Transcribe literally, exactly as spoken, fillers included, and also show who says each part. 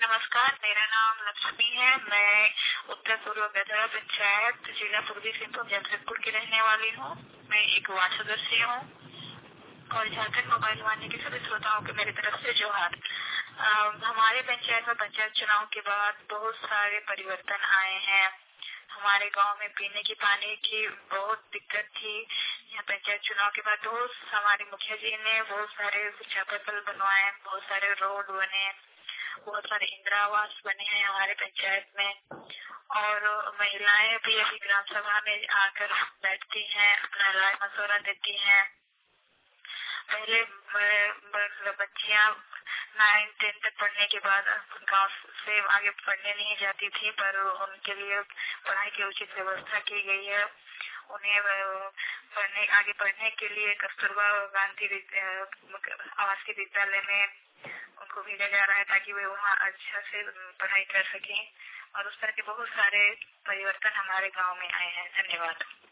Speaker 1: नमस्कार, मेरा नाम लक्ष्मी है। मैं उत्तर पूर्व गदरा पंचायत जिला पूर्वी सिंहभूम जमशेदपुर की रहने वाली हूँ। मैं एक वार्ड सदस्य हूँ और झारखंड मोबाइल वाहिनी के सभी श्रोताओं के मेरी तरफ से जोहार। हमारे पंचायत में पंचायत चुनाव के बाद बहुत सारे परिवर्तन आए हैं। हमारे गांव में पीने की पानी की बहुत दिक्कत थी। यहाँ पंचायत चुनाव के बाद बहुत हमारे मुखिया जी ने बहुत सारे चापाकल बनवाए, बहुत सारे रोड बने, बहुत सारे इंदिरा आवास बने हैं हमारे पंचायत में। और महिलाएं भी अभी ग्राम सभा में आकर बैठती हैं, अपना राय मशवरा देती हैं। पहले बच्चियां नाइन टेन तक पढ़ने के बाद गांव से आगे पढ़ने नहीं जाती थी, पर उनके लिए पढ़ाई की उचित व्यवस्था की गई है। उन्हें पढ़ने आगे पढ़ने के लिए कस्तूरबा गांधी आवासीय विद्यालय में उनको भेजा जा रहा है ताकि वे वहाँ अच्छा से पढ़ाई कर सकें। और उस तरह के बहुत सारे परिवर्तन हमारे गांव में आए हैं। धन्यवाद।